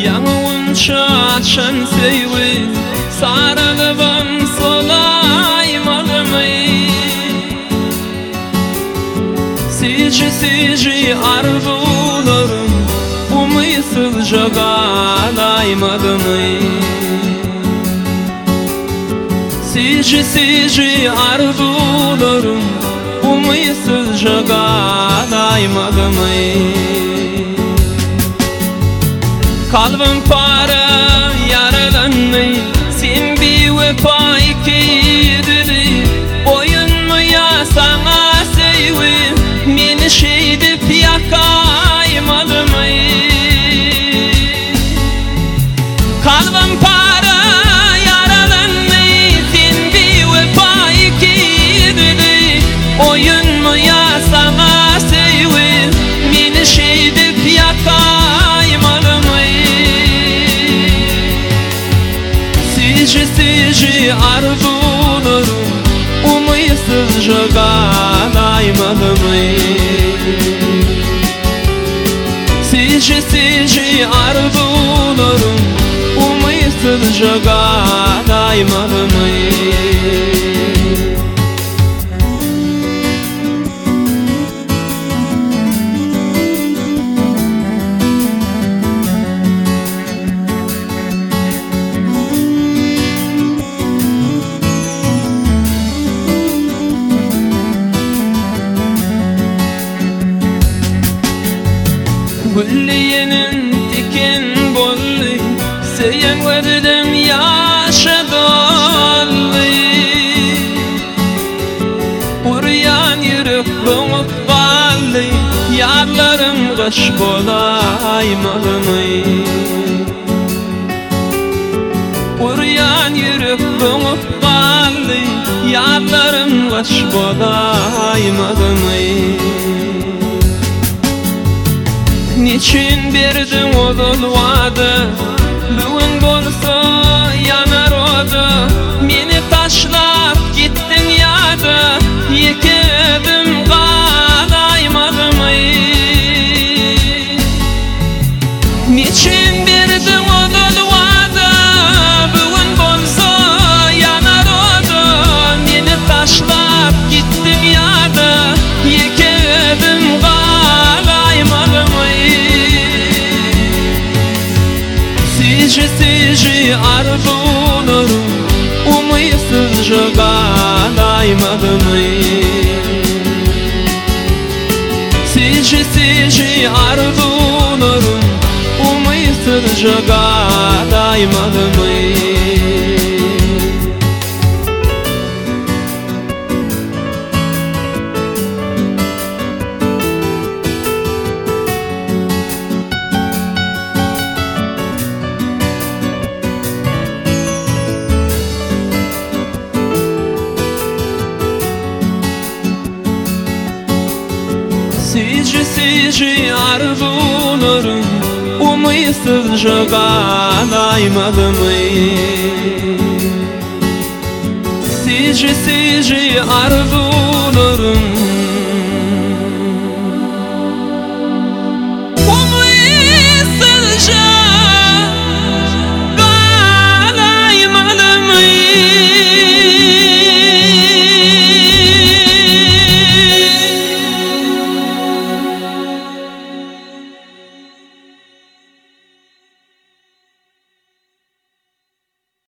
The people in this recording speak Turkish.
Yanılınca açan seyvi sarılıbım solaymadım Sici arzularım umidsizce galaymadım Sici arzularım umidsizce galaymadım Kalbim para yaralanmay sen bir vefa ikidiri Oyun mu ya sana seyvi meni şeydip yakaymadım Kalbim para yaralanmay sen bir vefa ikidiri Oyun mu ya sana seyvi meni şeydip yakaymadım Sici arzularım umidsizce galaymadım Sici arzularım umidsizce galaymadım Gülliyenin diken bolli Seyen verdim yaşa dolli Uryan yürek boğup balli Yarlarım kış bolaymadım Uryan yürek boğup balli Yarlarım kış bolaymadım Niçin verdin odul vadı Bugün bolsa yanar odu Meni taşlap gittin yadı Yekedim galaymadım Niçin verdin odul vadı Bugün bolsa yanar odu Meni taşlap gittin yadı Yekedim galaymadım Sici arzularım umidsizce galaymadım Sici arzularım umidsizce galaymadım Sici arzularım umidsizce galaymadım Sici arzularım